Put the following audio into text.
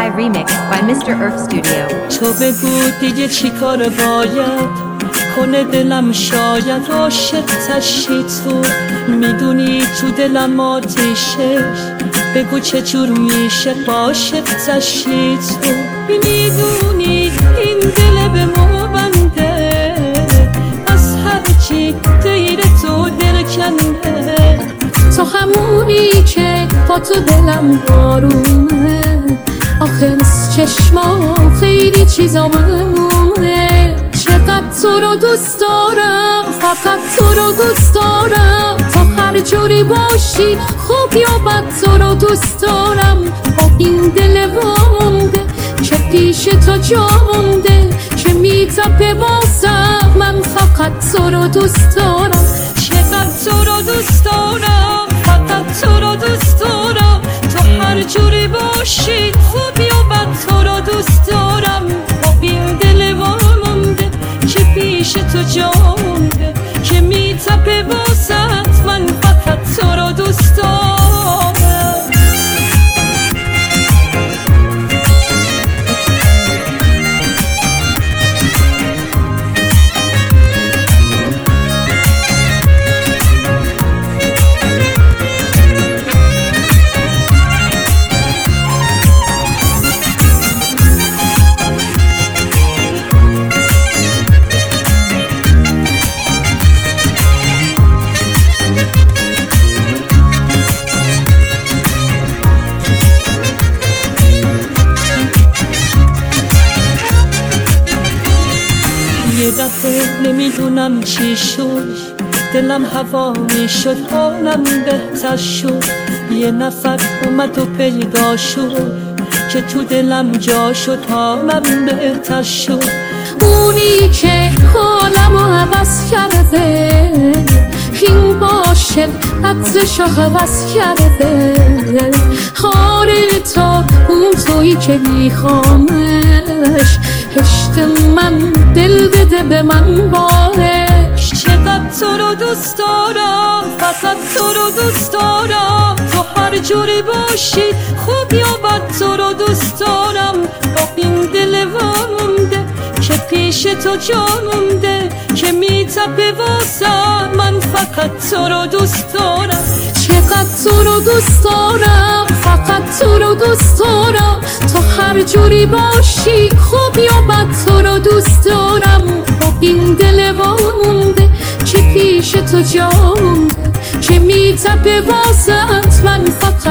Live Remix by Mr. Earth Studio. تو بگو دیگه چی کار باید کنه دلم شاید عاشق تشی تو میدونی تو دلم آتیشه بگو چه جور میشه عاشق تشی تو میدونی این دل به ما بنده از همه چی غیر تو دل کنده تو همونی که با تو دلم بارونه آخه از چشما خیلی چیزا مهمونه چقدر تو رو دوست دارم فقط تو رو دوست دارم تا هر جوری باشی خوب یا بد تو رو دوست دارم با این دل وامونده که پیش تو جا مونده که میتپه بازم من فقط تو رو دوست دارم چقدر تو رو دوست دارم فقط تو رو دوست دارم تو هر جوری باشی خوب یا بد تو رو دوست دارم با این دل وامونده که پیش تو جا مونده که میتپه واسط من فقط تو رو دوست دارم یه دفعه نمیدونم چی شد دلم هوا میشد حالم بهتر شد یه نفر اومد و پیدا شد که تو دلم جا شد حالم بهتر شد اونی که حالمو عوض کرده این باشه عطرشو حوض کرده آره تو اون تویی که میخوامش عشق من دل بده به من بارش چقدر تو رو دوست دارم فقط تو رو دوست دارم تو هر جوری باشی خوب یا بد تو رو دوست دارم با این دل وامونده که پیش تو جا مونده که میتپه واسه من فقط تو رو دوست دارم چقدر تو رو دوست دارم فقط تو رو دوست دارم تو هر جوری باشی خوب یا بد تو رو دوست دارم با این دل وامونده که پیش تو جا مونده که میتپه واسط من فقط